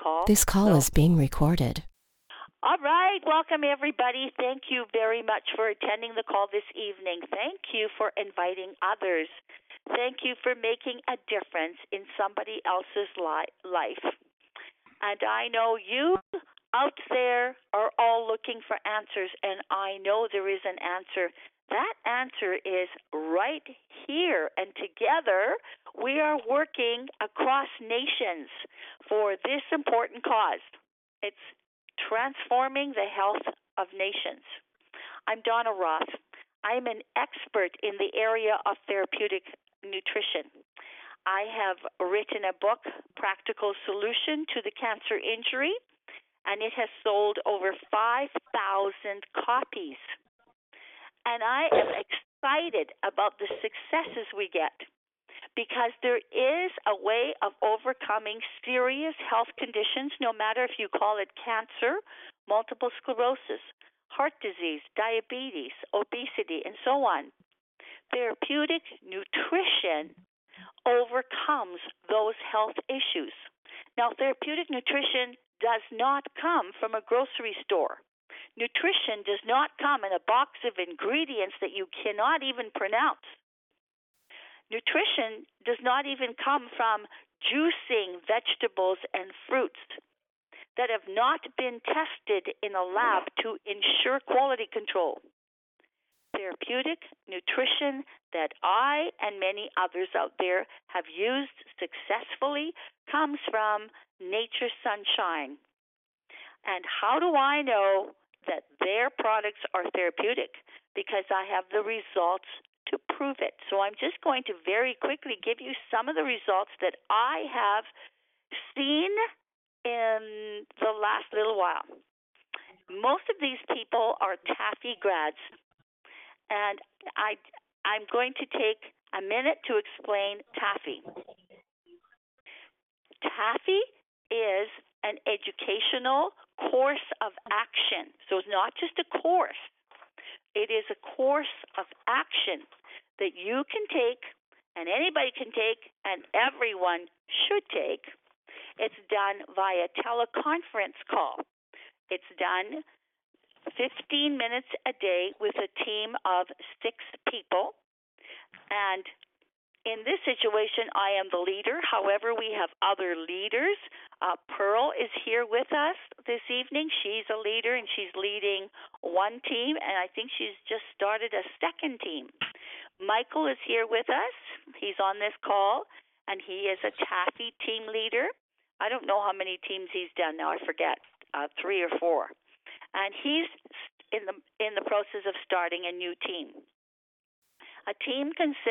call. This call is being recorded. All right. Welcome, everybody. Thank you very much for attending the call this evening. Thank you for inviting others. Thank you for making a difference in somebody else's life. And I know you out there are all looking for answers, and I know there is an answer. That answer is right here, and together we are working across nations for this important cause. It's transforming the health of nations. I'm Donna Roth. I'm an expert in the area of therapeutic nutrition. I have written a book, Practical Solution to the Cancer Injury, and it has sold over 5,000 copies. And I am excited about the successes we get because there is a way of overcoming serious health conditions, no matter if you call it cancer, multiple sclerosis, heart disease, diabetes, obesity, and so on. Therapeutic nutrition overcomes those health issues. Now, therapeutic nutrition does not come from a grocery store. Nutrition does not come in a box of ingredients that you cannot even pronounce. Nutrition does not even come from juicing vegetables and fruits that have not been tested in a lab to ensure quality control. Therapeutic nutrition that I and many others out there have used successfully comes from nature's sunshine. And how do I know that their products are therapeutic? Because I have the results to prove it. So I'm just going to very quickly give you some of the results that I have seen in the last little while. Most of these people are TAFE grads. And I'm going to take a minute to explain TAFE. TAFE is an educational course of action. So it's not just a course. It is a course of action that you can take, and anybody can take, and everyone should take. It's done via teleconference call. It's done 15 minutes a day with a team of 6 people. And in this situation, I am the leader. However, we have other leaders. Pearl is here with us this evening. She's a leader, and she's leading one team, and I think she's just started a second team. Michael is here with us. He's on this call, and he is a TAFE team leader. I don't know how many teams he's done now. I forget, 3 or 4. And he's in the process of starting a new team. A team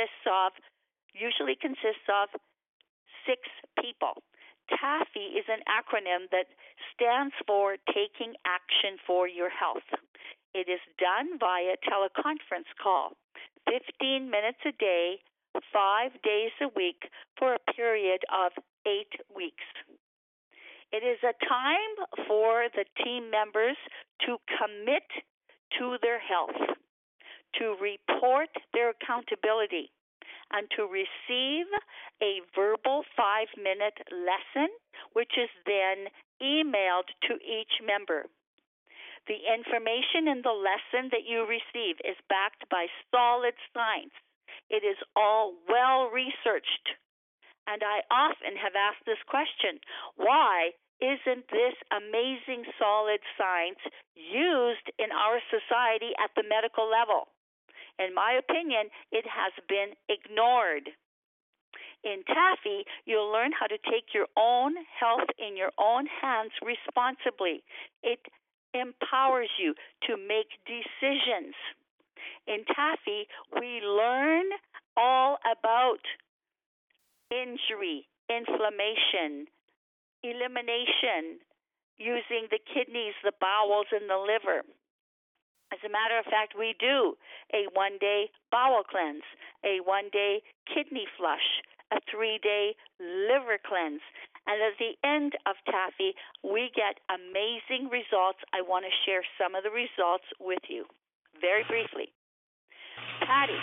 usually consists of 6 people. TAFE is an acronym that stands for Taking Action for Your Health. It is done via teleconference call, 15 minutes a day, 5 days a week for a period of 8 weeks. It is a time for the team members to commit to their health, to report their accountability, and to receive a verbal 5-minute lesson, which is then emailed to each member. The information in the lesson that you receive is backed by solid science. It is all well researched. And I often have asked this question: why isn't this amazing solid science used in our society at the medical level? In my opinion, it has been ignored. In TAFE, you'll learn how to take your own health in your own hands responsibly. It empowers you to make decisions. In TAFE, we learn all about injury, inflammation, elimination, using the kidneys, the bowels, and the liver. As a matter of fact, we do a 1-day bowel cleanse, a 1-day kidney flush, a 3-day liver cleanse. And at the end of TAFE, we get amazing results. I want to share some of the results with you very briefly. Patty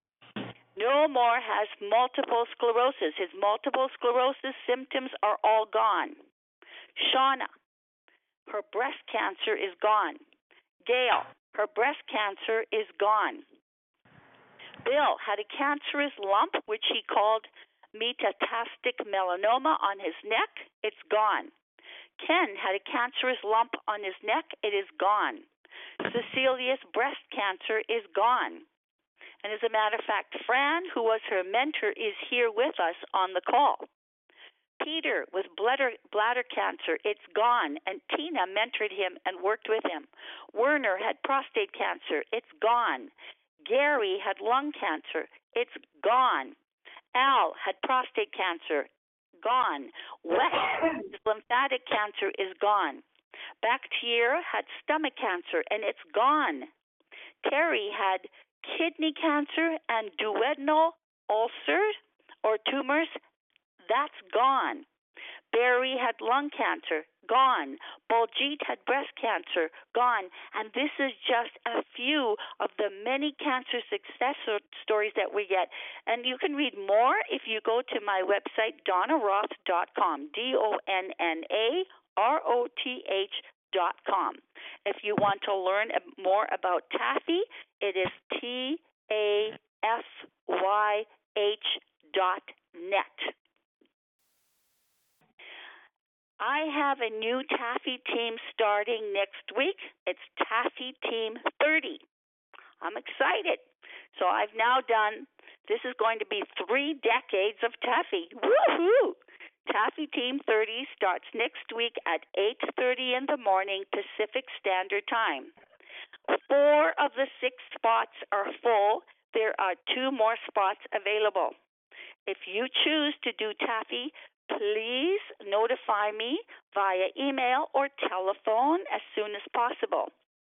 no more has multiple sclerosis. His multiple sclerosis symptoms are all gone. Shauna, her breast cancer is gone. Gail, her breast cancer is gone. Bill had a cancerous lump, which he called metastatic melanoma on his neck. It's gone. Ken had a cancerous lump on his neck. It is gone. Cecilia's breast cancer is gone. And as a matter of fact, Fran, who was her mentor, is here with us on the call. Peter with bladder cancer, it's gone, and Tina mentored him and worked with him. Werner had prostate cancer, it's gone. Gary had lung cancer, it's gone. Al had prostate cancer, gone. Wes, lymphatic cancer is gone. Bactier had stomach cancer, and it's gone. Terry had kidney cancer and duodenal ulcers or tumors. That's gone. Barry had lung cancer, gone. Baljeet had breast cancer, gone. And this is just a few of the many cancer success stories that we get. And you can read more if you go to my website, donnaroth.com, DonnaRoth.com. If you want to learn more about Taffy, it is TAFYH.net. I have a new Taffy team starting next week. It's Taffy Team 30. I'm excited. So I've now done, this is going to be 3 decades of Taffy. Woohoo! Taffy Team 30 starts next week at 8:30 in the morning Pacific Standard Time. 4 of the 6 spots are full. There are 2 more spots available. If you choose to do Taffy, please notify me via email or telephone as soon as possible.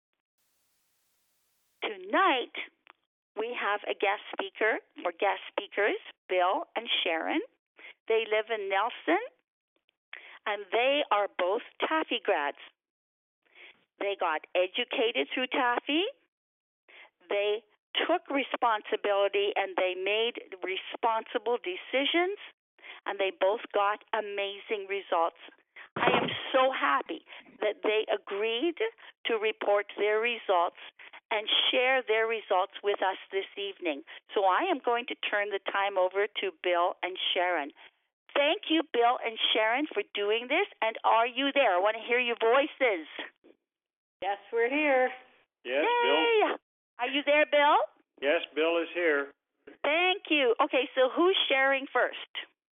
Tonight, we have a guest speaker or guest speakers, Bill and Sharon. They live in Nelson, and they are both Taffy grads. They got educated through Taffy. They took responsibility, and they made responsible decisions, and they both got amazing results. I am so happy that they agreed to report their results and share their results with us this evening. So I am going to turn the time over to Bill and Sharon. Thank you, Bill and Sharon, for doing this. And are you there? I want to hear your voices. Yes, we're here. Yes, Yay! Bill. Are you there, Bill? Yes, Bill is here. Thank you. Okay, so who's sharing first?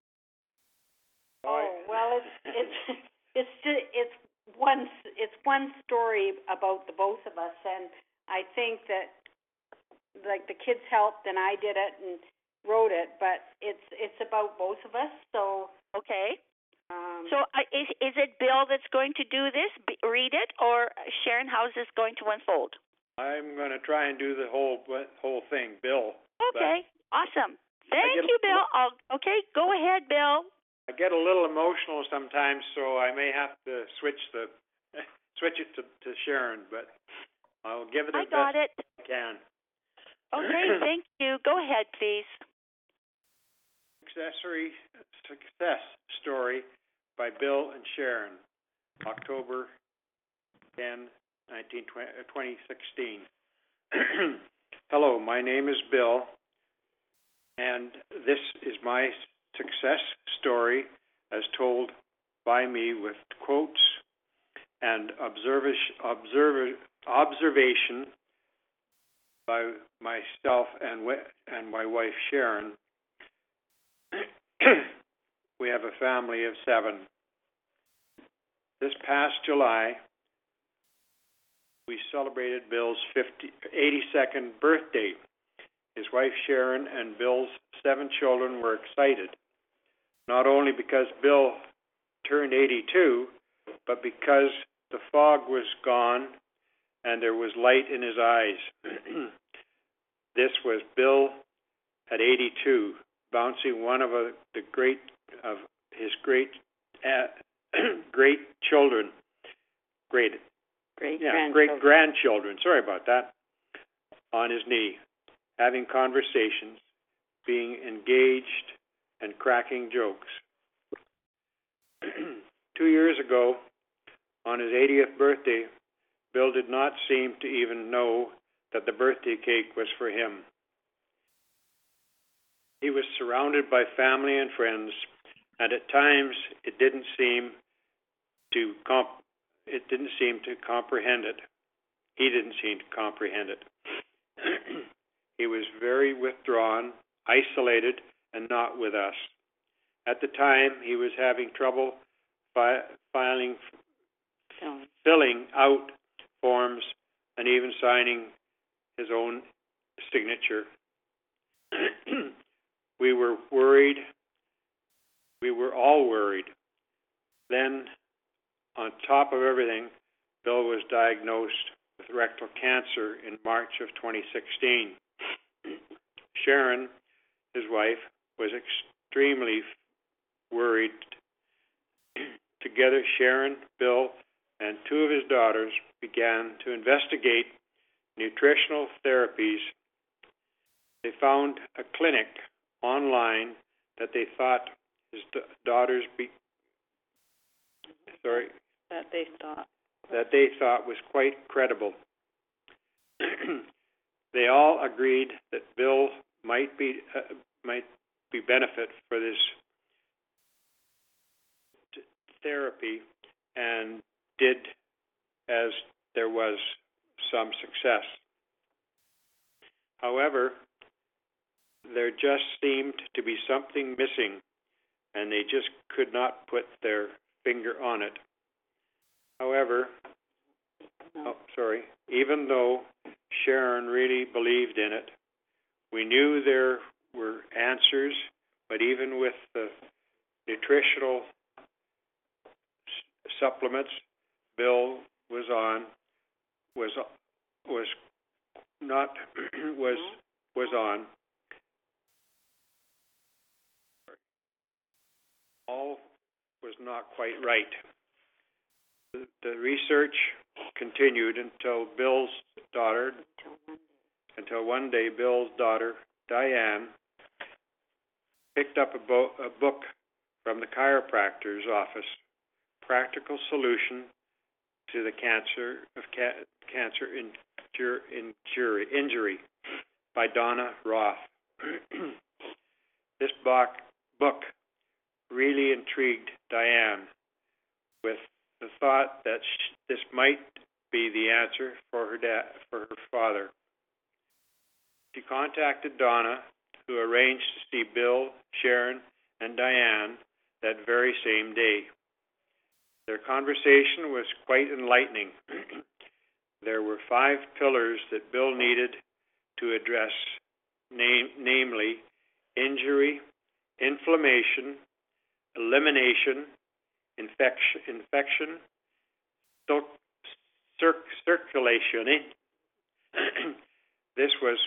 Oh, well, it's one story about the both of us, and I think that like the kids helped and I did it and wrote it, but it's about both of us. So okay. So is it Bill that's going to do this, read it, or Sharon? How is this going to unfold? I'm going to try and do the whole thing, Bill. Okay, awesome. Thank you, Bill. Okay, go ahead, Bill. I get a little emotional sometimes, so I may have to switch it to Sharon, but I'll give it as best I can. Okay, thank you. Go ahead, please. Success story by Bill and Sharon, October 10, 2016. Hello, my name is Bill, and this is my success story as told by me with quotes and observation by myself and my wife Sharon. We have a family of 7. This past July, we celebrated Bill's 82nd birthday. His wife Sharon and Bill's 7 children were excited, not only because Bill turned 82, but because the fog was gone and there was light in his eyes. This was Bill at 82, bouncing one of his great children, great grandchildren. Sorry about that. On his knee, having conversations, being engaged, and cracking jokes. 2 years ago, On his 80th birthday, Bill did not seem to even know that the birthday cake was for him. He was surrounded by family and friends, and at times it didn't seem to comprehend it. He didn't seem to comprehend it. He was very withdrawn, isolated, and not with us. At the time, he was having trouble filling out forms and even signing his own signature. We were worried. We were all worried. Then, on top of everything, Bill was diagnosed with rectal cancer in March of 2016. Sharon, his wife, was extremely worried. Together, Sharon, Bill, and two of his daughters began to investigate nutritional therapies. They found a clinic online that they thought his daughters that they thought was quite credible. They all agreed that Bill might be benefit for this therapy, and did, as there was some success. However, there just seemed to be something missing, and they just could not put their finger on it. However, even though Sharon really believed in it, we knew there were answers, but even with the nutritional supplements Bill was on, all was not quite right. The research continued until one day Bill's daughter, Diane, picked up a book from the chiropractor's office, Practical Solution to the Cancer Injury by Donna Roth. This book really intrigued Diane with the thought that this might be the answer for her father. She contacted Donna, who arranged to see Bill, Sharon, and Diane that very same day. Their conversation was quite enlightening. There were 5 pillars that Bill needed to address, namely injury, inflammation, elimination, infection, circulation. This was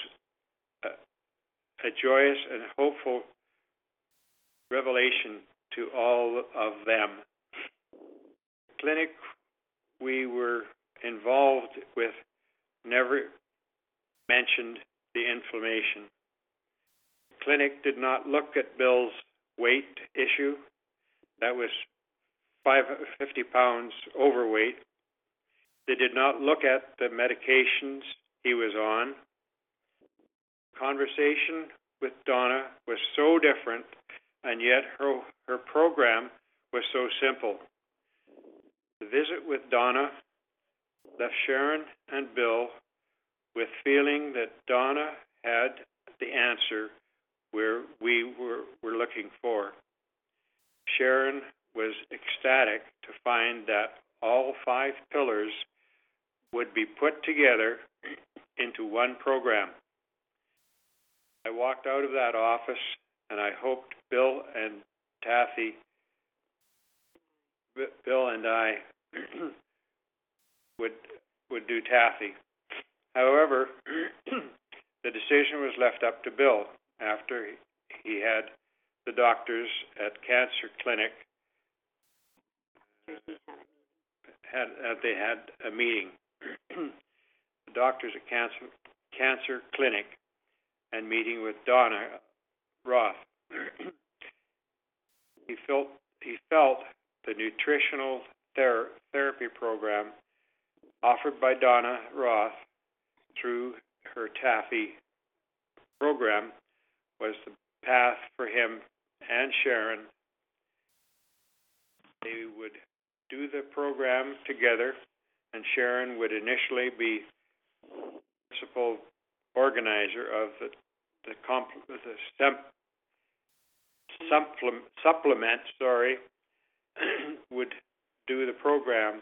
a joyous and hopeful revelation to all of them. The clinic we were involved with never mentioned the inflammation. The clinic did not look at Bill's weight issue. That was 50 pounds overweight. They did not look at the medications he was on. Conversation with Donna was so different, and yet her program was so simple. The visit with Donna left Sharon and Bill with feeling that Donna had the answer where we were looking for. Sharon was ecstatic to find that all 5 pillars would be put together into one program. I walked out of that office, and I hoped Bill and I would do Taffy. However, the decision was left up to Bill after he had the doctors at Cancer Clinic they had a meeting. The doctors at Cancer Clinic and meeting with Donna Roth. He felt the nutritional therapy therapy program offered by Donna Roth through her Taffy program was the path for him and Sharon. They would do the program together, and Sharon would initially be principal organizer of the supplement, would do the program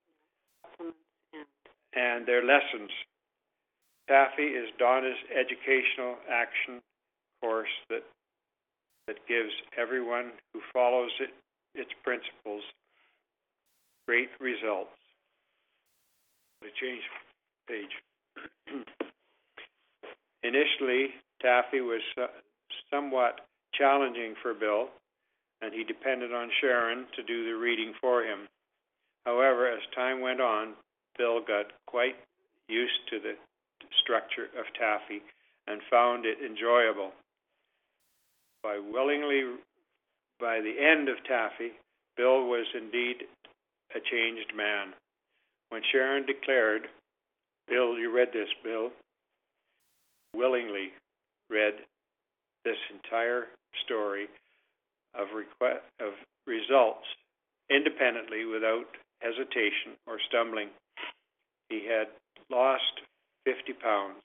and their lessons. Taffy is Donna's educational action course that gives everyone who follows its principles great results. To change page. Initially, Taffy was somewhat challenging for Bill, and he depended on Sharon to do the reading for him. However, as time went on, Bill got quite used to the structure of Taffy and found it enjoyable. By the end of Taffy, Bill was indeed a changed man. When Sharon declared, Bill, you read this, Bill, willingly read this entire story of results independently without hesitation or stumbling. He had lost 50 pounds.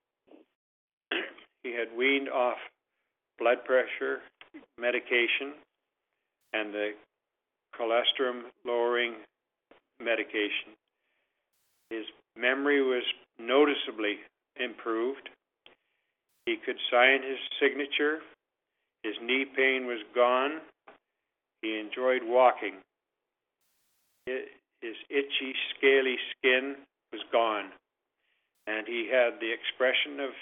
He had weaned off blood pressure medication and the cholesterol-lowering medication. His memory was noticeably improved. He could sign his signature. His knee pain was gone. He enjoyed walking. His itchy, scaly skin was gone. And he had the expression of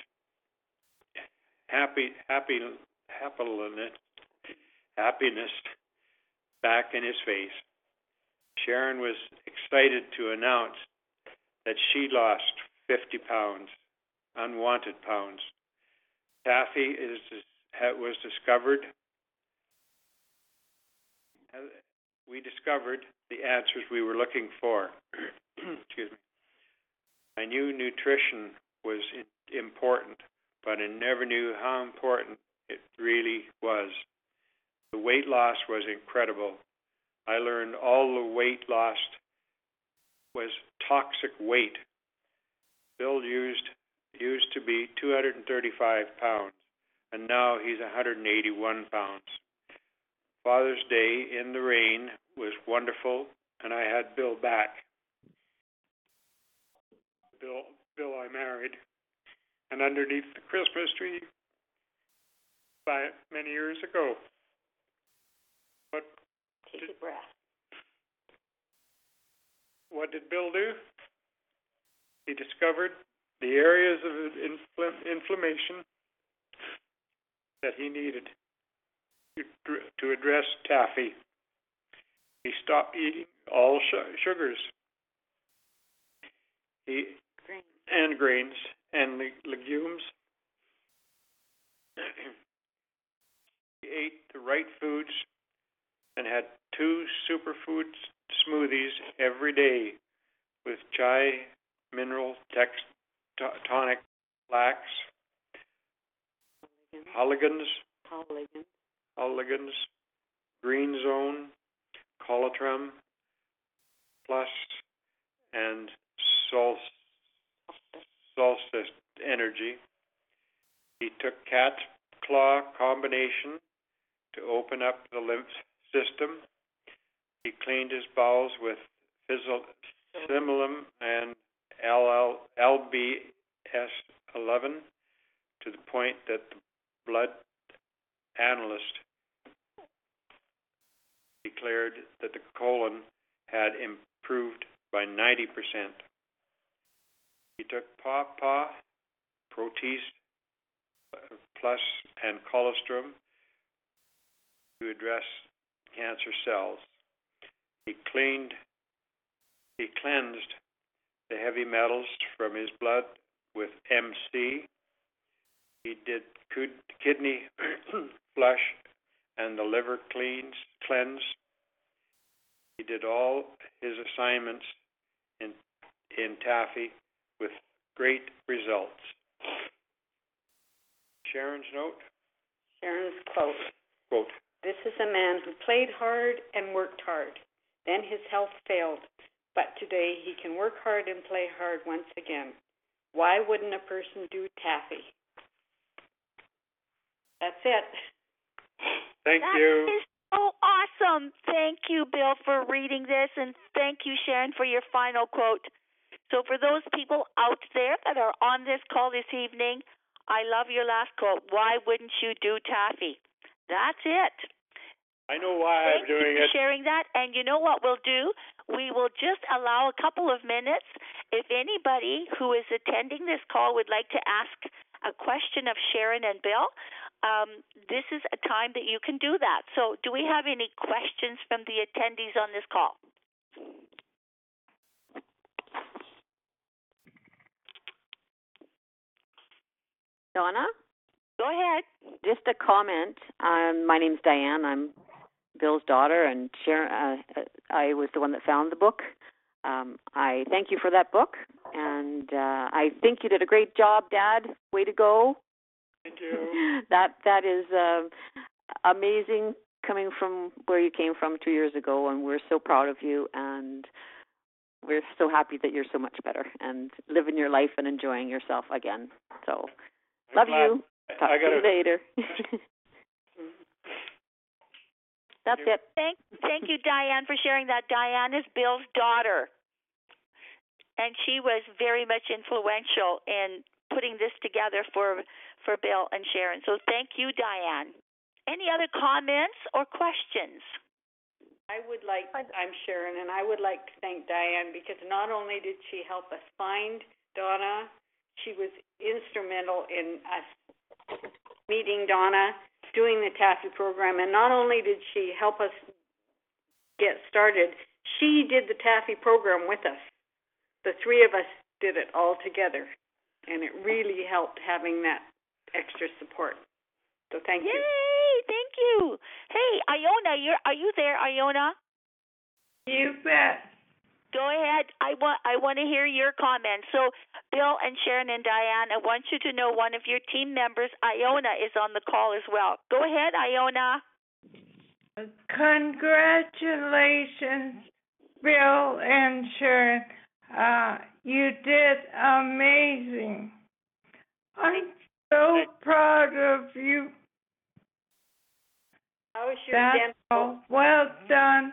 happiness back in his face. Sharon was excited to announce that she lost 50 pounds, unwanted pounds. Taffy was discovered. We discovered the answers we were looking for. Excuse me. I knew nutrition was important, but I never knew how important it really was. The weight loss was incredible. I learned all the weight lost was toxic weight. Bill used to be 235 pounds, and now he's 181 pounds. Father's Day in the rain was wonderful, and I had Bill back. Bill I married, and underneath the Christmas tree many years ago. Take a breath. What did Bill do? He discovered the areas of inflammation that he needed to address Taffy. He stopped eating all sugars and grains and legumes. He ate the right foods and had 2 superfood smoothies every day with chai, mineral tonic, flax, Holligans, Green Zone, Colotrum Plus, and Solstice Energy. He took cat claw combination to open up the lymph system. He cleaned his bowels with Simulum and LBS11 to the point that the blood analyst declared that the colon had improved by 90%. He took Paw, Protease Plus, and Colostrum to address cancer cells. He cleansed the heavy metals from his blood with MC. He did kidney flush and the liver cleanse. He did all his assignments in Taffy with great results. Sharon's note? Sharon's quote. Quote, This is a man who played hard and worked hard. Then his health failed, but today he can work hard and play hard once again. Why wouldn't a person do Taffy? That's it. Thank That you. is so awesome. Thank you, Bill, for reading this, and thank you, Sharon, for your final quote. So for those people out there that are on this call this evening, I love your last quote. Why wouldn't you do Taffy? That's it. I know why I'm doing Thank you it. for sharing that. And you know what we'll do? We will just allow a couple of minutes. If anybody who is attending this call would like to ask a question of Sharon and Bill, this is a time that you can do that. So do we have any questions from the attendees on this call? Donna, Go ahead. just a comment. My name's Diane. I'm Bill's daughter, and Sharon, I was the one that found the book. I thank you for that book, and I think you did a great job, Dad. Way to go. Thank you. That is amazing coming from where you came from 2 years ago, and we're so proud of you, and we're so happy that you're so much better and living your life and enjoying yourself again. So, love you. Talk to you later. That's it. Thank you, Diane, for sharing that. Diane is Bill's daughter, and she was very much influential in putting this together for Bill and Sharon. So thank you, Diane. Any other comments or questions? I'm Sharon, and I would like to thank Diane because not only did she help us find Donna, she was instrumental in us meeting Donna, doing the Taffy program, and not only did she help us get started, she did the Taffy program with us. The three of us did it all together, and it really helped having that extra support. So thank you. Yay! Thank you. Hey, Iona, are you there, Iona? You bet. Go ahead. I want to hear your comments. So, Bill and Sharon and Diane, I want you to know one of your team members, Iona, is on the call as well. Go ahead, Iona. Congratulations, Bill and Sharon. You did amazing. I'm so proud of you. How was your That's dental? all. Well done,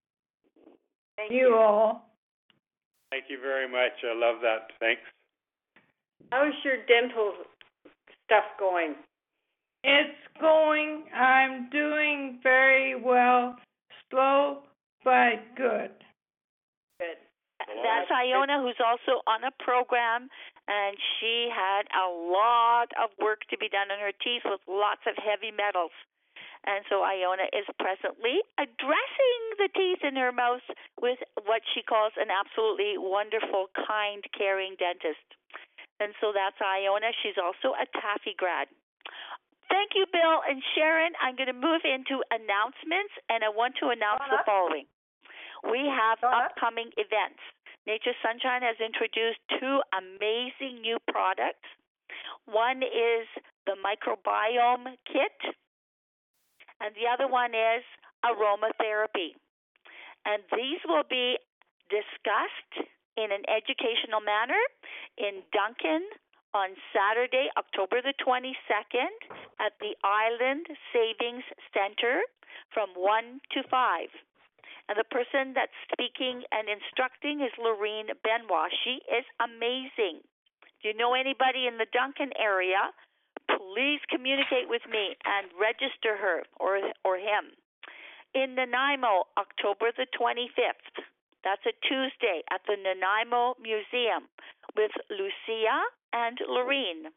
Thank you all. Thank you very much. I love that. Thanks. How's your dental stuff going? It's going. I'm doing very well. Slow but good. Good. That's Iona, who's also on a program, and she had a lot of work to be done on her teeth with lots of heavy metals. And so Iona is presently addressing the teeth in her mouth with what she calls an absolutely wonderful, kind, caring dentist. And so that's Iona. She's also a Taffy grad. Thank you, Bill and Sharon. I'm going to move into announcements, and I want to announce the following. We have upcoming events. Nature's Sunshine has introduced two amazing new products. One is the microbiome kit, and the other one is aromatherapy. And these will be discussed in an educational manner in Duncan on Saturday, October the 22nd at the Island Savings Center from 1 to 5. And the person that's speaking and instructing is Lorene Benoit. She is amazing. Do you know anybody in the Duncan area? Please communicate with me and register her or him. In Nanaimo, October the 25th. That's a Tuesday at the Nanaimo Museum with Lucia and Lorene.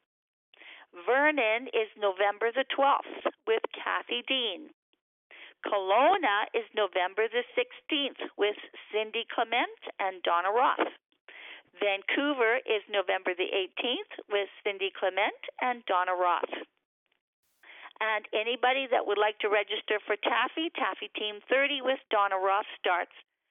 Vernon is November the 12th with Kathy Dean. Kelowna is November the 16th with Cindy Clement and Donna Roth. Vancouver is November the 18th with Cindy Clement and Donna Roth. And anybody that would like to register for Taffy Team 30 with Donna Roth starts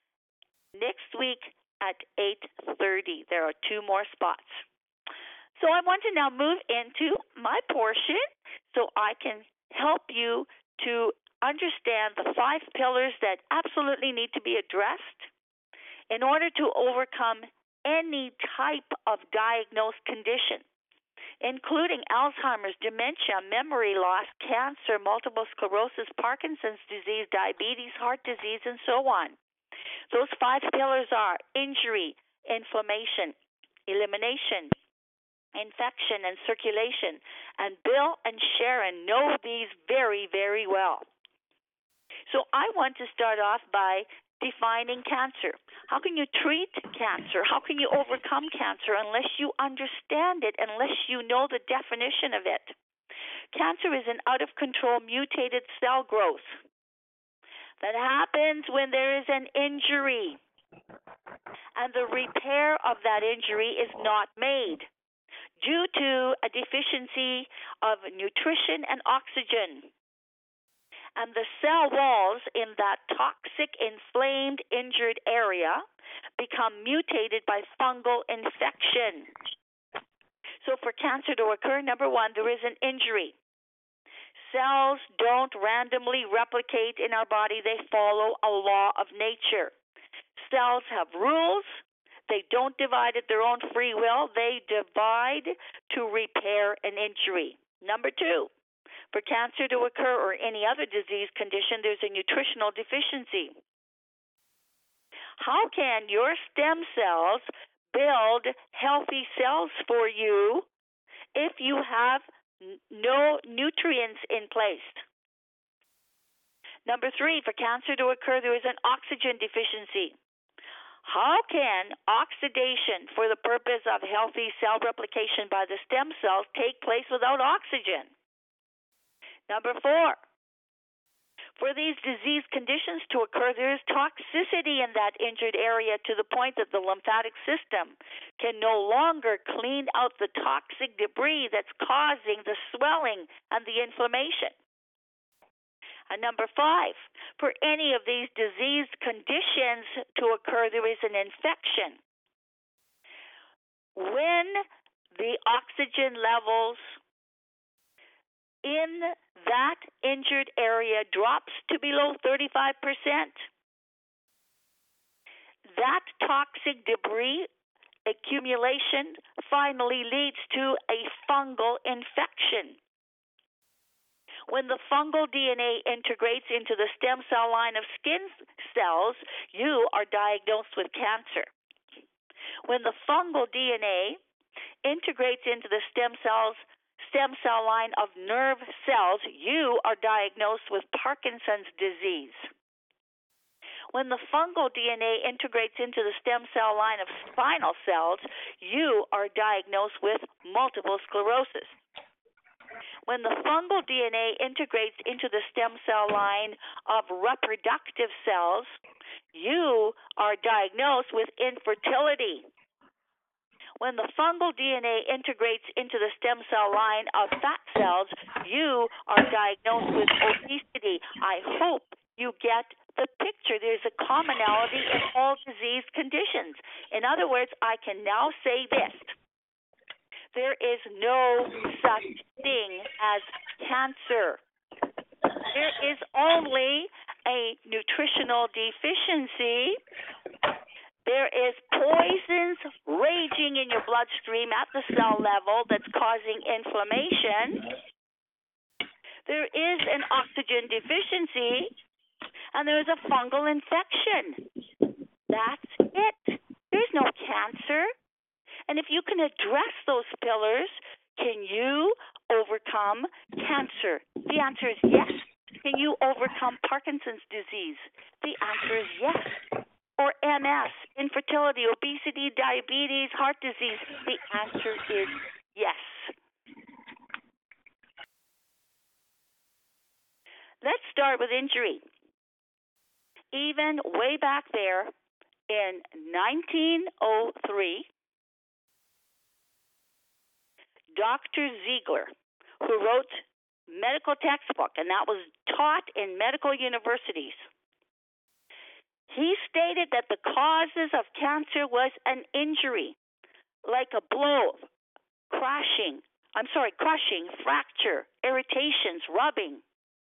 next week at 8:30. There are 2 more spots. So I want to now move into my portion so I can help you to understand the 5 pillars that absolutely need to be addressed in order to overcome any type of diagnosed condition, including Alzheimer's, dementia, memory loss, cancer, multiple sclerosis, Parkinson's disease, diabetes, heart disease, and so on. Those 5 pillars are injury, inflammation, elimination, infection, and circulation. And Bill and Sharon know these very, very well. So I want to start off by defining cancer. How can you treat cancer? How can you overcome cancer unless you understand it, unless you know the definition of it? Cancer is an out-of-control mutated cell growth that happens when there is an injury, and the repair of that injury is not made due to a deficiency of nutrition and oxygen. And the cell walls in that toxic, inflamed, injured area become mutated by fungal infection. So for cancer to occur, number 1, there is an injury. Cells don't randomly replicate in our body. They follow a law of nature. Cells have rules. They don't divide at their own free will. They divide to repair an injury. Number 2, for cancer to occur or any other disease condition, there's a nutritional deficiency. How can your stem cells build healthy cells for you if you have no nutrients in place? Number 3, for cancer to occur, there is an oxygen deficiency. How can oxidation for the purpose of healthy cell replication by the stem cells take place without oxygen? Number 4, for these disease conditions to occur, there is toxicity in that injured area to the point that the lymphatic system can no longer clean out the toxic debris that's causing the swelling and the inflammation. And number 5, for any of these disease conditions to occur, there is an infection. When the oxygen levels in that injured area drops to below 35%, that toxic debris accumulation finally leads to a fungal infection. When the fungal DNA integrates into the stem cell line of skin cells, you are diagnosed with cancer. When the fungal DNA integrates into the stem cell line of nerve cells, you are diagnosed with Parkinson's disease. When the fungal DNA integrates into the stem cell line of spinal cells, you are diagnosed with multiple sclerosis. When the fungal DNA integrates into the stem cell line of reproductive cells, you are diagnosed with infertility. When the fungal DNA integrates into the stem cell line of fat cells, you are diagnosed with obesity. I hope you get the picture. There's a commonality in all disease conditions. In other words, I can now say this. There is no such thing as cancer. There is only a nutritional deficiency. There is poisons raging in your bloodstream at the cell level that's causing inflammation. There is an oxygen deficiency, and there is a fungal infection. That's it. There's no cancer. And if you can address those pillars, can you overcome cancer? The answer is yes. Can you overcome Parkinson's disease? The answer is yes. Or MS, infertility, obesity, diabetes, heart disease? The answer is yes. Let's start with injury. Even way back there in 1903, Dr. Ziegler, who wrote medical textbook, and that was taught in medical universities, He stated that the causes of cancer was an injury, like a blow, crushing, fracture, irritations, rubbing.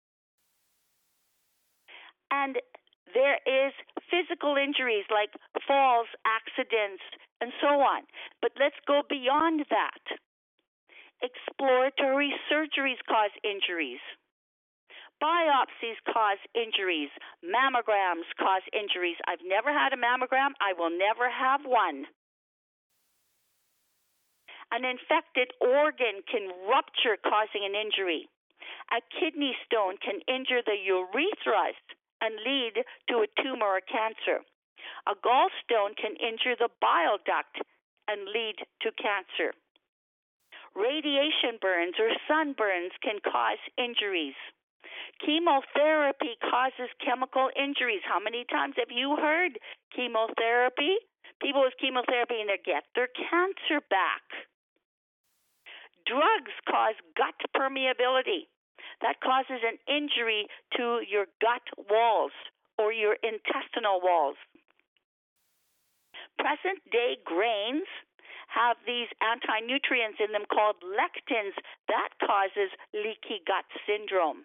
And there is physical injuries like falls, accidents, and so on. But let's go beyond that. Exploratory surgeries cause injuries. Biopsies cause injuries. Mammograms cause injuries. I've never had a mammogram. I will never have one. An infected organ can rupture, causing an injury. A kidney stone can injure the urethras and lead to a tumor or cancer. A gallstone can injure the bile duct and lead to cancer. Radiation burns or sunburns can cause injuries. Chemotherapy causes chemical injuries. How many times have you heard chemotherapy? People with chemotherapy and they get their cancer back. Drugs cause gut permeability. That causes an injury to your gut walls or your intestinal walls. Present-day grains have these anti-nutrients in them called lectins. That causes leaky gut syndrome.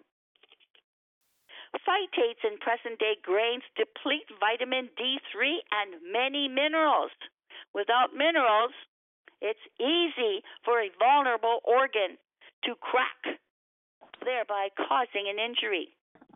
Phytates in present-day grains deplete vitamin D3 and many minerals. Without minerals, it's easy for a vulnerable organ to crack, thereby causing an injury.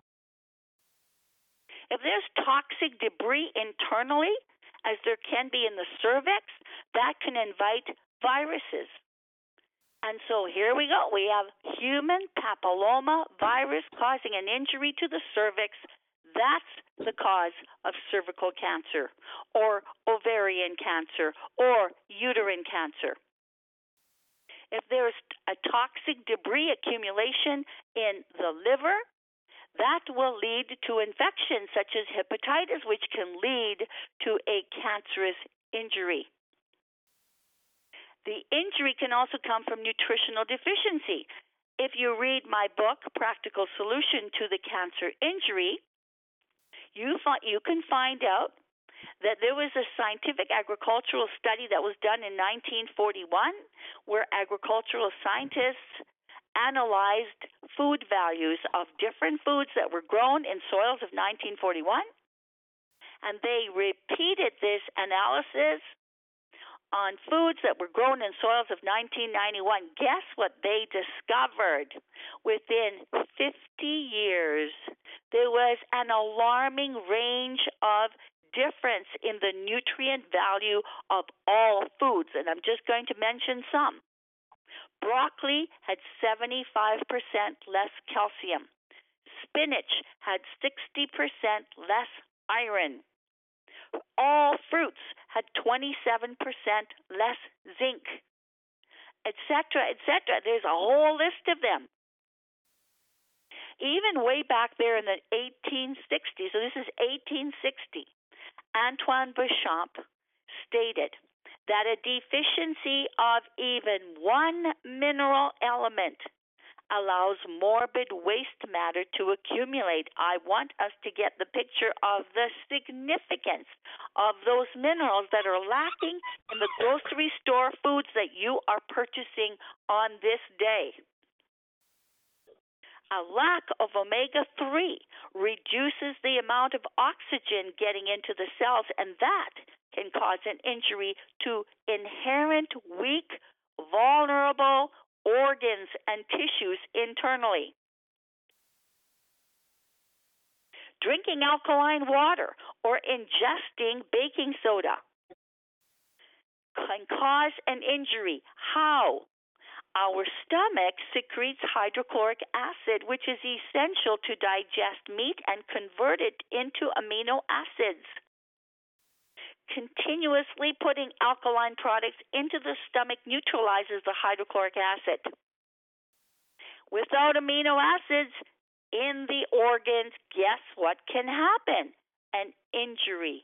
If there's toxic debris internally, as there can be in the cervix, that can invite viruses. And so here we go. We have human papilloma virus causing an injury to the cervix. That's the cause of cervical cancer or ovarian cancer or uterine cancer. If there's a toxic debris accumulation in the liver, that will lead to infections such as hepatitis, which can lead to a cancerous injury. The injury can also come from nutritional deficiency. If you read my book, Practical Solution to the Cancer Injury, you can find out that there was a scientific agricultural study that was done in 1941 where agricultural scientists analyzed food values of different foods that were grown in soils of 1941, and they repeated this analysis on foods that were grown in soils of 1991. Guess what they discovered? Within 50 years, there was an alarming range of difference in the nutrient value of all foods, and I'm just going to mention some. Broccoli had 75% less calcium. Spinach had 60% less iron. All fruits had 27% less zinc, etc., etc. There's a whole list of them. Even way back there in the 1860s, so this is 1860, Antoine Béchamp stated that a deficiency of even one mineral element allows morbid waste matter to accumulate. I want us to get the picture of the significance of those minerals that are lacking in the grocery store foods that you are purchasing on this day. A lack of omega-3 reduces the amount of oxygen getting into the cells, and that can cause an injury to inherent weak, vulnerable organs and tissues internally. Drinking alkaline water or ingesting baking soda can cause an injury. How? Our stomach secretes hydrochloric acid, which is essential to digest meat and convert it into amino acids. Continuously putting alkaline products into the stomach neutralizes the hydrochloric acid. Without amino acids in the organs, guess what can happen? An injury.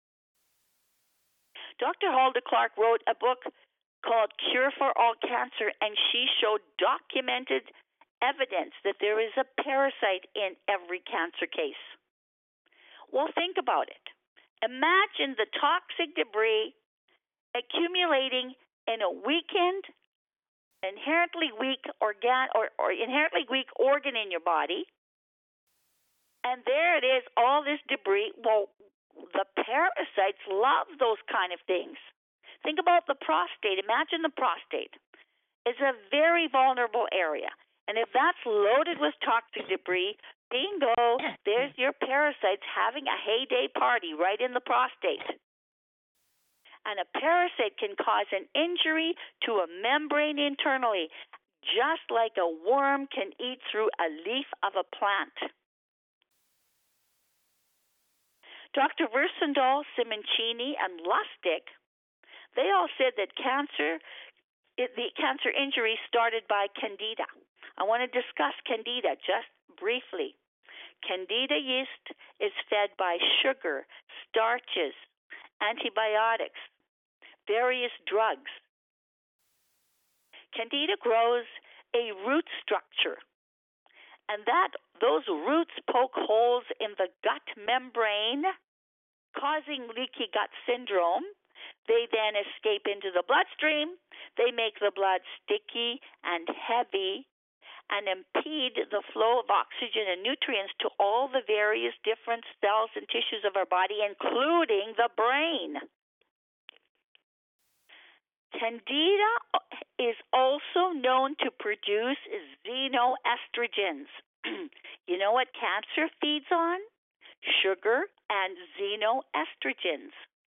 Dr. Hulda Clark wrote a book called Cure for All Cancer, and she showed documented evidence that there is a parasite in every cancer case. Well, think about it. Imagine the toxic debris accumulating in a weakened, inherently weak inherently weak organ in your body. And there it is, all this debris. Well, the parasites love those kind of things. Think about the prostate. Imagine the prostate. It's a very vulnerable area. And if that's loaded with toxic debris, bingo, there's your parasites having a heyday party right in the prostate. And a parasite can cause an injury to a membrane internally, just like a worm can eat through a leaf of a plant. Dr. Versendaal, Simoncini, and Lustig, they all said that the cancer injury started by Candida. I want to discuss Candida just briefly. Candida yeast is fed by sugar, starches, antibiotics, various drugs. Candida grows a root structure, and those roots poke holes in the gut membrane, causing leaky gut syndrome. They then escape into the bloodstream. They make the blood sticky and heavy and impede the flow of oxygen and nutrients to all the various different cells and tissues of our body, including the brain. Candida is also known to produce xenoestrogens. You know what cancer feeds on? Sugar and xenoestrogens.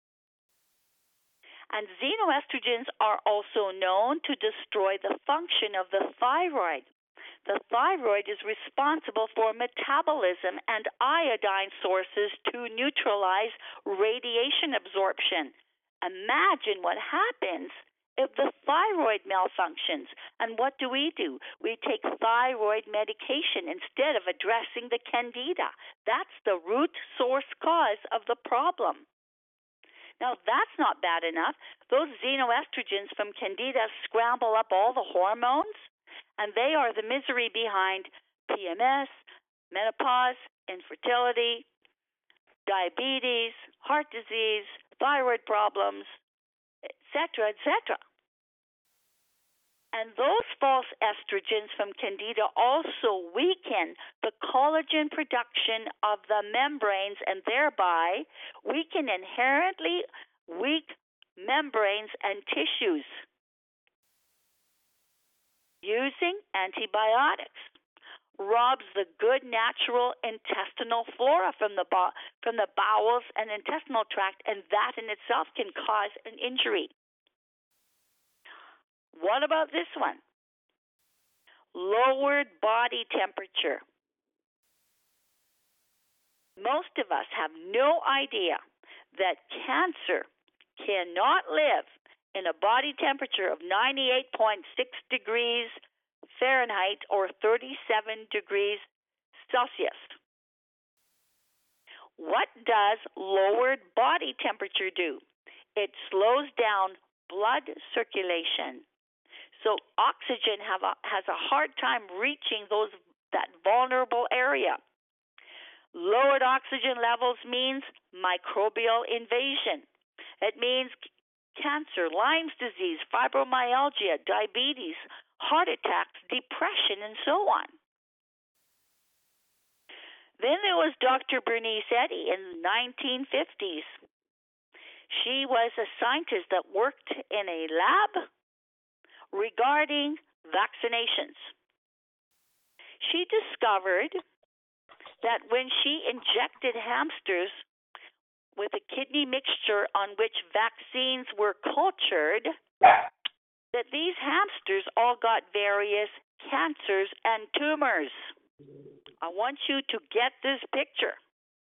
And xenoestrogens are also known to destroy the function of the thyroid. The thyroid is responsible for metabolism and iodine sources to neutralize radiation absorption. Imagine what happens if the thyroid malfunctions. And what do? We take thyroid medication instead of addressing the candida. That's the root source cause of the problem. Now, that's not bad enough. Those xenoestrogens from candida scramble up all the hormones, and they are the misery behind PMS, menopause, infertility, diabetes, heart disease, thyroid problems, etc., etc. And those false estrogens from candida also weaken the collagen production of the membranes and thereby weaken inherently weak membranes and tissues. Using antibiotics robs the good natural intestinal flora from the bowels and intestinal tract, and that in itself can cause an injury. What about this one? Lowered body temperature. Most of us have no idea that cancer cannot live in a body temperature of 98.6 degrees Fahrenheit or 37 degrees Celsius. What does lowered body temperature do? It slows down blood circulation. So oxygen has a hard time reaching that vulnerable area. Lowered oxygen levels means microbial invasion. It means cancer, Lyme's disease, fibromyalgia, diabetes, heart attacks, depression, and so on. Then there was Dr. Bernice Eddy in the 1950s. She was a scientist that worked in a lab regarding vaccinations. She discovered that when she injected hamsters with a kidney mixture on which vaccines were cultured, that these hamsters all got various cancers and tumors. I want you to get this picture.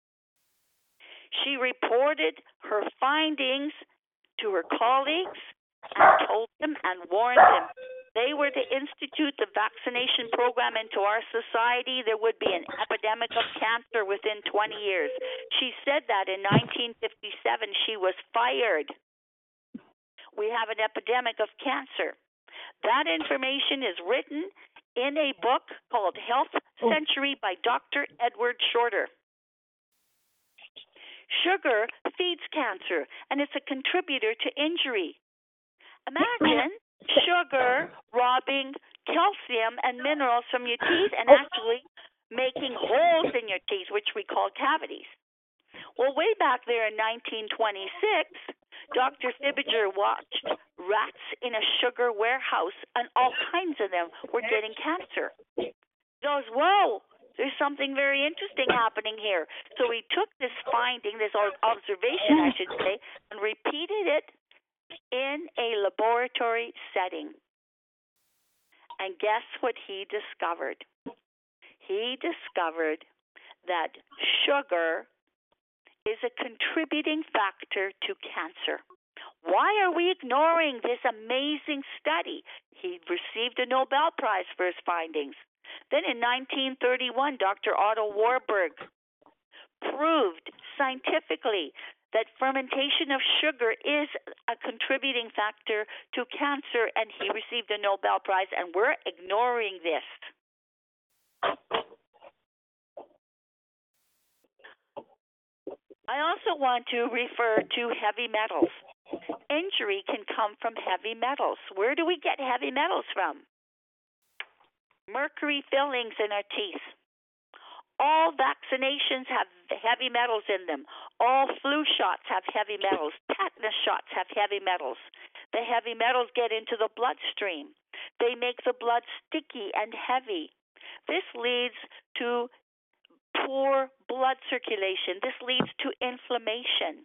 She reported her findings to her colleagues and told them and warned them they were to institute the vaccination program into our society, there would be an epidemic of cancer within 20 years. She said that in 1957. She was fired. We have an epidemic of cancer. That information is written in a book called Health Century by Dr. Edward Shorter. Sugar feeds cancer, and it's a contributor to injury. Imagine sugar robbing calcium and minerals from your teeth and actually making holes in your teeth, which we call cavities. Well, way back there in 1926, Dr. Fibiger watched rats in a sugar warehouse, and all kinds of them were getting cancer. He goes, whoa, there's something very interesting happening here. So he took this finding, this observation, I should say, and repeated it in a laboratory setting. And guess what he discovered? He discovered that sugar is a contributing factor to cancer. Why are we ignoring this amazing study? He received a Nobel Prize for his findings. Then in 1931, Dr. Otto Warburg proved scientifically that fermentation of sugar is a contributing factor to cancer, and he received a Nobel Prize, and we're ignoring this. I also want to refer to heavy metals. Injury can come from heavy metals. Where do we get heavy metals from? Mercury fillings in our teeth. All vaccinations have heavy metals in them. All flu shots have heavy metals. Tetanus shots have heavy metals. The heavy metals get into the bloodstream. They make the blood sticky and heavy. This leads to poor blood circulation. This leads to inflammation.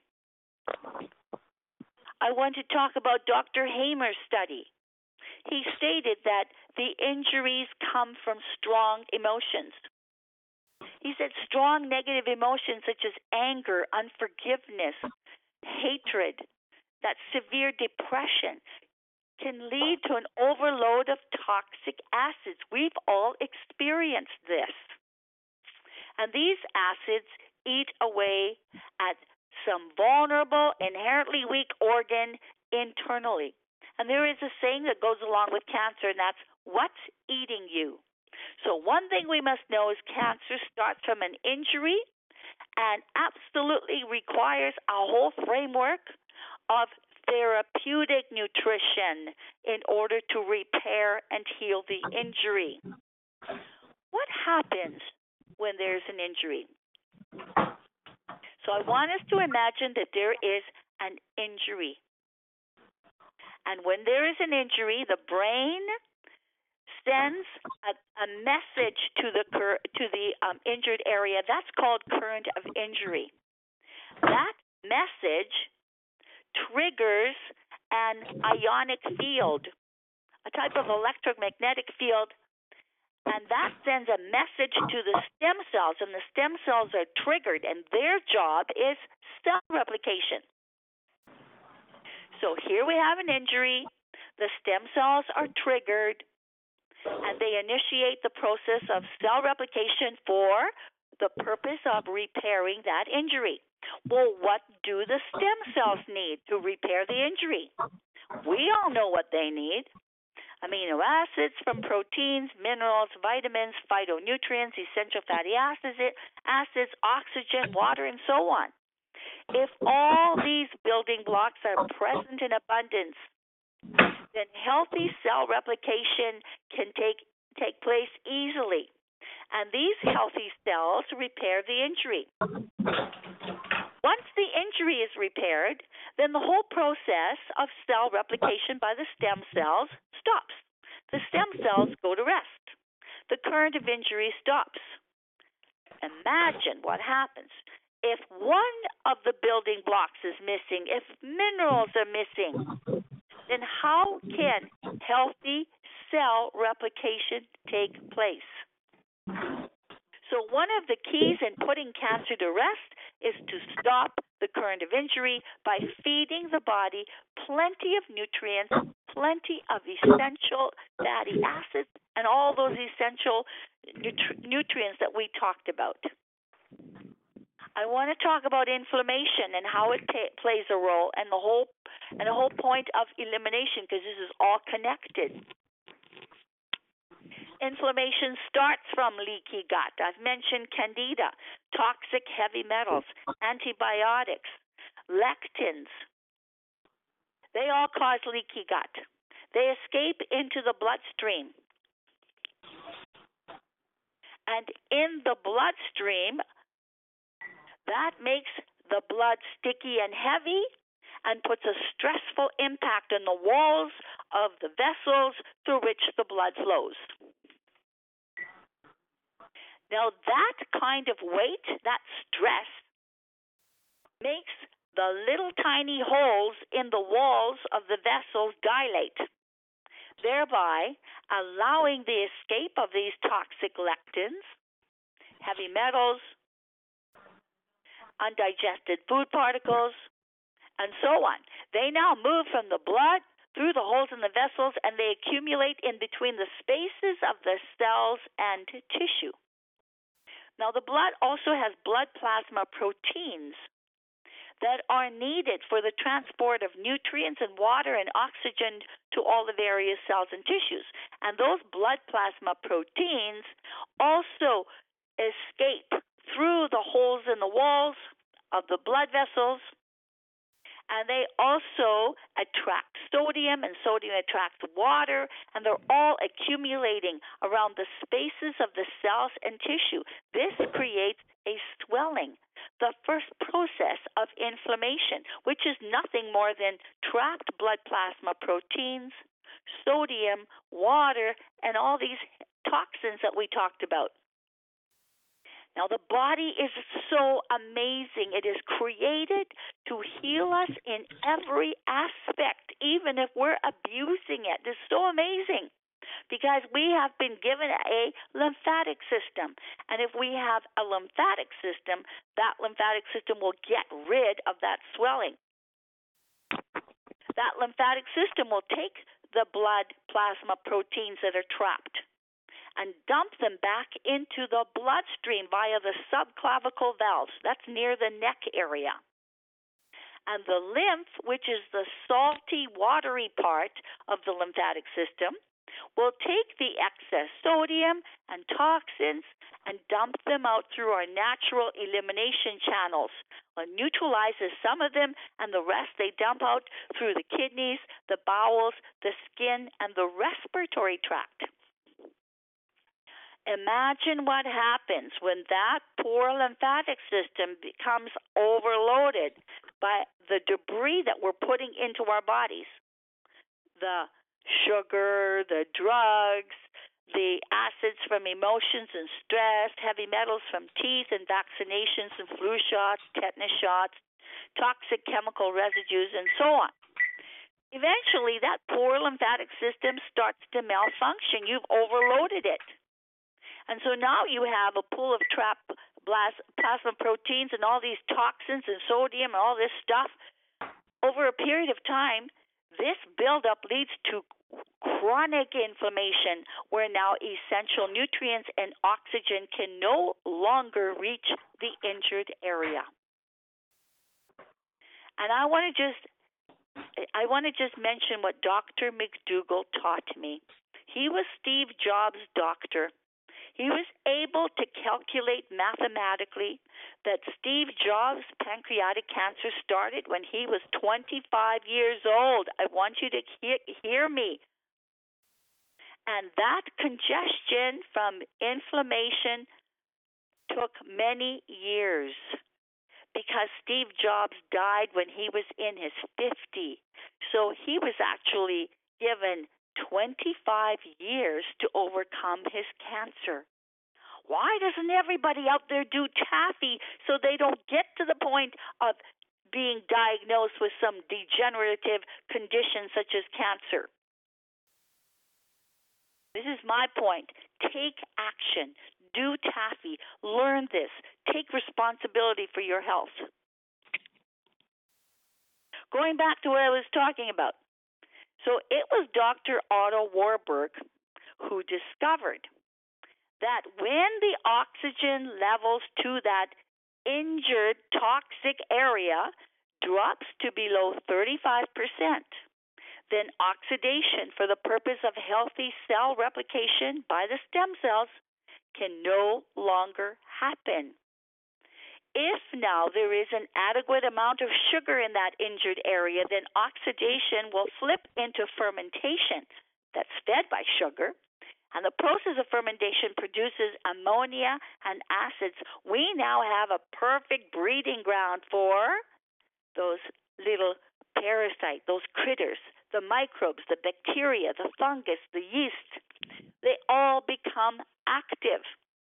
I want to talk about Dr. Hamer's study. He stated that the injuries come from strong emotions. He said strong negative emotions such as anger, unforgiveness, hatred, that severe depression can lead to an overload of toxic acids. We've all experienced this. And these acids eat away at some vulnerable, inherently weak organ internally. And there is a saying that goes along with cancer, and that's, what's eating you? So one thing we must know is cancer starts from an injury and absolutely requires a whole framework of therapeutic nutrition in order to repair and heal the injury. What happens when there's an injury? So I want us to imagine that there is an injury. And when there is an injury, the brain sends a message to the injured area. That's called current of injury. That message triggers an ionic field, a type of electromagnetic field, and that sends a message to the stem cells, and the stem cells are triggered, and their job is cell replication. So here we have an injury, the stem cells are triggered, and they initiate the process of cell replication for the purpose of repairing that injury. Well, what do the stem cells need to repair the injury? We all know what they need. Amino acids from proteins, minerals, vitamins, phytonutrients, essential fatty acids, oxygen, water, and so on. If all these building blocks are present in abundance, then healthy cell replication can take place easily. And these healthy cells repair the injury. Once the injury is repaired, then the whole process of cell replication by the stem cells stops. The stem cells go to rest. The current of injury stops. Imagine what happens if one of the building blocks is missing, if minerals are missing. Then how can healthy cell replication take place? So one of the keys in putting cancer to rest is to stop the current of injury by feeding the body plenty of nutrients, plenty of essential fatty acids, and all those essential nutrients that we talked about. I want to talk about inflammation and how it plays a role, and the whole point of elimination, because this is all connected. Inflammation starts from leaky gut. I've mentioned Candida. toxic heavy metals, antibiotics, lectins. They all cause leaky gut. They escape into the bloodstream. And in the bloodstream, that makes the blood sticky and heavy and puts a stressful impact on the walls of the vessels through which the blood flows. Now, that kind of weight, that stress, makes the little tiny holes in the walls of the vessels dilate, thereby allowing the escape of these toxic lectins, heavy metals, undigested food particles, and so on. They now move from the blood through the holes in the vessels, and they accumulate in between the spaces of the cells and tissue. Now, the blood also has blood plasma proteins that are needed for the transport of nutrients and water and oxygen to all the various cells and tissues. And those blood plasma proteins also escape through the holes in the walls of the blood vessels, and they also attract sodium, and sodium attracts water, and they're all accumulating around the spaces of the cells and tissue. This creates a swelling, the first process of inflammation, which is nothing more than trapped blood plasma proteins, sodium, water, and all these toxins that we talked about. Now, the body is so amazing. It is created to heal us in every aspect, even if we're abusing it. It's so amazing because we have been given a lymphatic system. And if we have a lymphatic system, that lymphatic system will get rid of that swelling. That lymphatic system will take the blood plasma proteins that are trapped and dump them back into the bloodstream via the subclavicle valves. That's near the neck area. And the lymph, which is the salty, watery part of the lymphatic system, will take the excess sodium and toxins and dump them out through our natural elimination channels. It neutralizes some of them, and the rest they dump out through the kidneys, the bowels, the skin, and the respiratory tract. Imagine what happens when that poor lymphatic system becomes overloaded by the debris that we're putting into our bodies. The sugar, the drugs, the acids from emotions and stress, heavy metals from teeth and vaccinations and flu shots, tetanus shots, toxic chemical residues, and so on. Eventually, that poor lymphatic system starts to malfunction. You've overloaded it. And so now you have a pool of trapped plasma proteins and all these toxins and sodium and all this stuff. Over a period of time, this buildup leads to chronic inflammation where now essential nutrients and oxygen can no longer reach the injured area. And I want to just mention what Dr. McDougall taught me. He was Steve Jobs' doctor. He was able to calculate mathematically that Steve Jobs' pancreatic cancer started when he was 25 years old. I want you to hear me. And that congestion from inflammation took many years because Steve Jobs died when he was in his 50s. So he was actually given 25 years to overcome his cancer. Why doesn't everybody out there do taffy so they don't get to the point of being diagnosed with some degenerative condition such as cancer? This is my point. Take action. Do taffy. Learn this. Take responsibility for your health. Going back to what I was talking about. So it was Dr. Otto Warburg who discovered that when the oxygen levels to that injured toxic area drops to below 35%, then oxidation for the purpose of healthy cell replication by the stem cells can no longer happen. if now there is an adequate amount of sugar in that injured area, then oxidation will flip into fermentation that's fed by sugar. And the process of fermentation produces ammonia and acids. We now have a perfect breeding ground for those little parasites, those critters, the microbes, the bacteria, the fungus, the yeast. They all become active.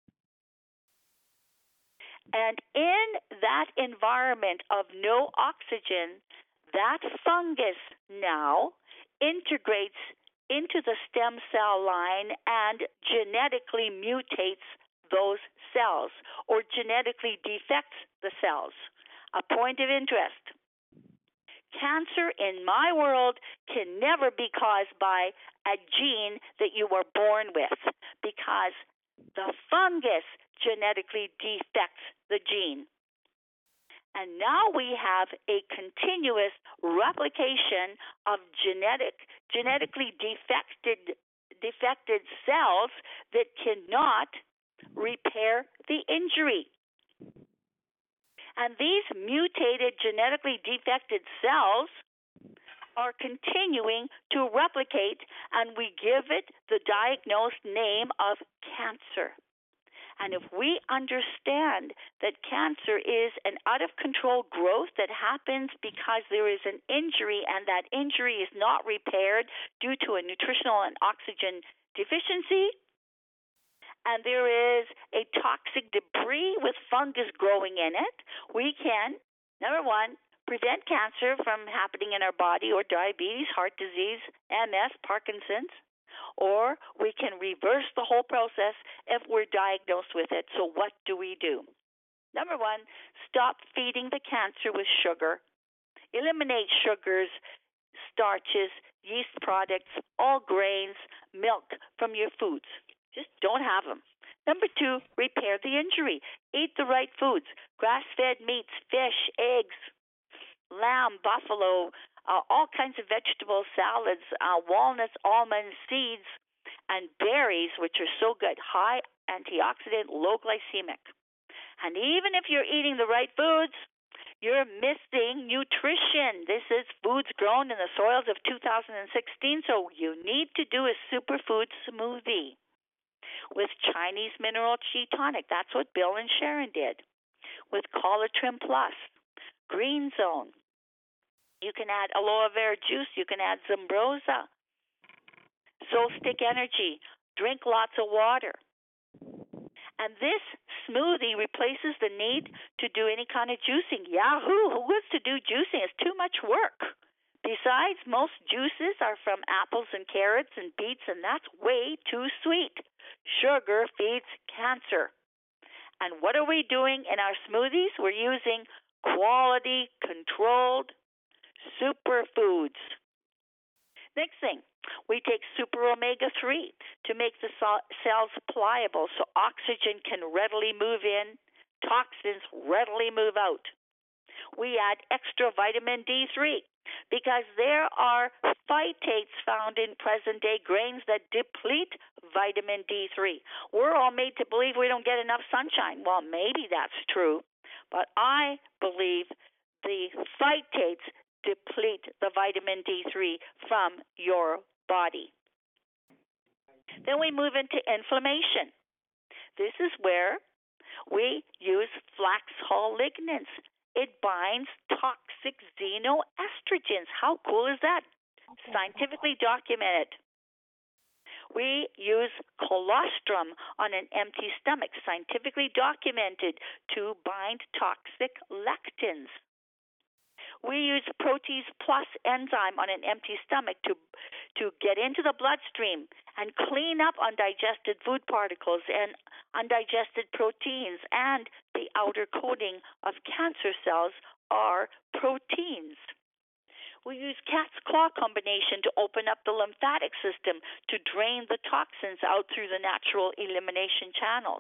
And in that environment of no oxygen, that fungus now integrates into the stem cell line and genetically mutates those cells or genetically defects the cells. A point of interest. Cancer in my world can never be caused by a gene that you were born with because the fungus genetically defects the gene. And now we have a continuous replication of genetically defected cells that cannot repair the injury. And these mutated, genetically defected cells are continuing to replicate, and we give it the diagnosed name of cancer. And if we understand that cancer is an out-of-control growth that happens because there is an injury and that injury is not repaired due to a nutritional and oxygen deficiency, and there is a toxic debris with fungus growing in it, we can, number one, prevent cancer from happening in our body or diabetes, heart disease, MS, Parkinson's. Or we can reverse the whole process if we're diagnosed with it. So what do? Number one, stop feeding the cancer with sugar. Eliminate sugars, starches, yeast products, all grains, milk from your foods. Just don't have them. Number two, repair the injury. Eat the right foods, grass-fed meats, fish, eggs, lamb, buffalo, all kinds of vegetables, salads, walnuts, almonds, seeds, and berries, which are so good, high antioxidant, low glycemic. And even if you're eating the right foods, you're missing nutrition. This is foods grown in the soils of 2016, so you need to do a superfood smoothie with Chinese mineral chi tonic. That's what Bill and Sharon did. With Colatrim Plus, Green Zone. You can add aloe vera juice. You can add Zambrosa. Soul Stick Energy. Drink lots of water. And this smoothie replaces the need to do any kind of juicing. Yahoo! Who wants to do juicing? It's too much work. Besides, most juices are from apples and carrots and beets, and that's way too sweet. Sugar feeds cancer. And what are we doing in our smoothies? We're using quality controlled superfoods. Next thing, we take super omega-3 to make the cells pliable so oxygen can readily move in, toxins readily move out. We add extra vitamin D3 because there are phytates found in present-day grains that deplete vitamin D3. We're all made to believe we don't get enough sunshine. Well, maybe that's true, but I believe the phytates deplete the vitamin D3 from your body. Then we move into inflammation. This is where we use flax hull lignans. It binds toxic xenoestrogens. How cool is that? Scientifically documented. We use colostrum on an empty stomach, scientifically documented, to bind toxic lectins. We use Protease Plus enzyme on an empty stomach to get into the bloodstream and clean up undigested food particles and undigested proteins, and the outer coating of cancer cells are proteins. We use cat's claw combination to open up the lymphatic system to drain the toxins out through the natural elimination channels.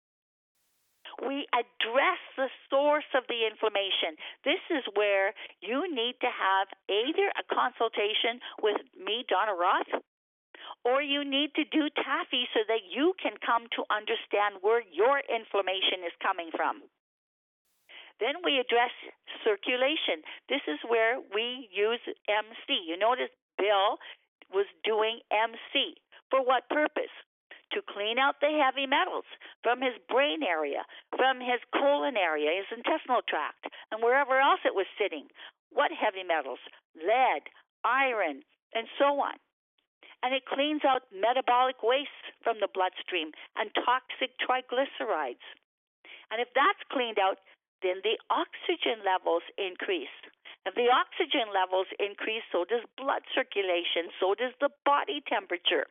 We address the source of the inflammation. This is where you need to have either a consultation with me, Donna Roth, or you need to do TAFI so that you can come to understand where your inflammation is coming from. Then we address circulation. This is where we use MC. You notice Bill was doing MC. For what purpose? To clean out the heavy metals from his brain area, from his colon area, his intestinal tract, and wherever else it was sitting. What heavy metals? Lead, iron, and so on. And it cleans out metabolic waste from the bloodstream and toxic triglycerides. And if that's cleaned out, then the oxygen levels increase. If the oxygen levels increase, so does blood circulation, so does the body temperature.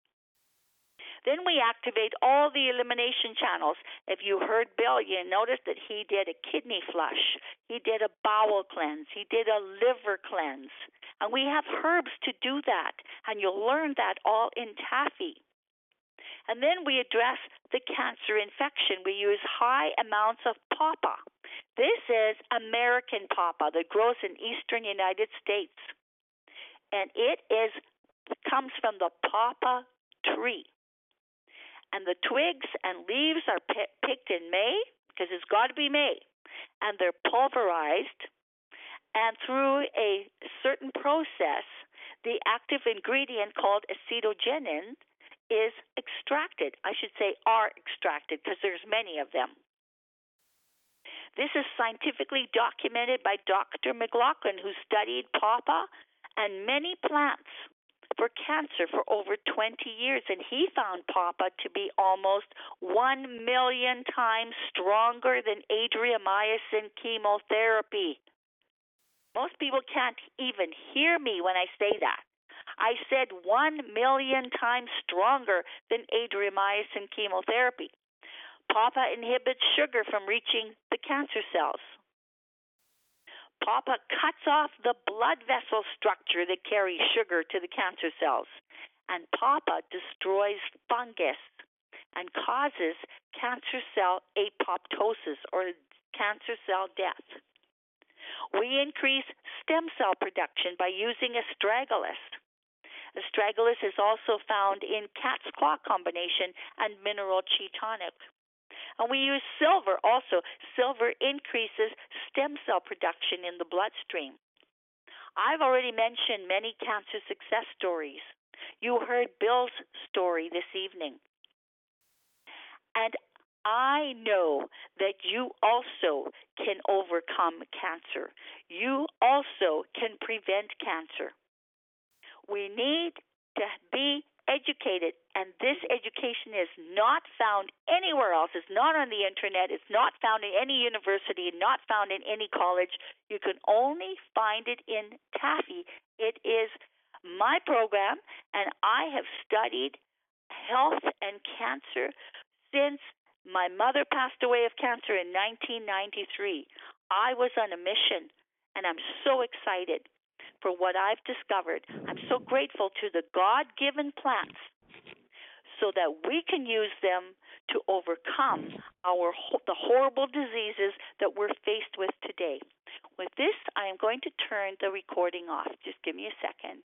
Then we activate all the elimination channels. If you heard Bill, you noticed that he did a kidney flush. He did a bowel cleanse. He did a liver cleanse. And we have herbs to do that. And you'll learn that all in Taffy. And then we address the cancer infection. We use high amounts of pawpaw. This is American pawpaw that grows in eastern United States. And it comes from the pawpaw tree. And the twigs and leaves are picked in May, because it's got to be May. And they're pulverized. And through a certain process, the active ingredient called acetogenin is extracted. I should say are extracted, because there's many of them. This is scientifically documented by Dr. McLaughlin, who studied pawpaw and many plants for cancer for over 20 years, and he found pawpaw to be almost 1 million times stronger than adriamycin chemotherapy. Most people can't even hear me when I say that. I said 1 million times stronger than adriamycin chemotherapy. Pawpaw inhibits sugar from reaching the cancer cells. Pawpaw cuts off the blood vessel structure that carries sugar to the cancer cells. And pawpaw destroys fungus and causes cancer cell apoptosis, or cancer cell death. We increase stem cell production by using astragalus. Astragalus is also found in cat's claw combination and mineral chi tonic. And we use silver also. Silver increases stem cell production in the bloodstream. I've already mentioned many cancer success stories. You heard Bill's story this evening. And I know that you also can overcome cancer. You also can prevent cancer. We need to be educated, and this education is not found anywhere else. It's not on the internet. It's not found in any university, not found in any college. You can only find it in Taffy. It is my program, and I have studied health and cancer since my mother passed away of cancer in 1993. I was on a mission, and I'm so excited for what I've discovered. I'm so grateful to the God-given plants so that we can use them to overcome the horrible diseases that we're faced with today. With this, I am going to turn the recording off. Just give me a second.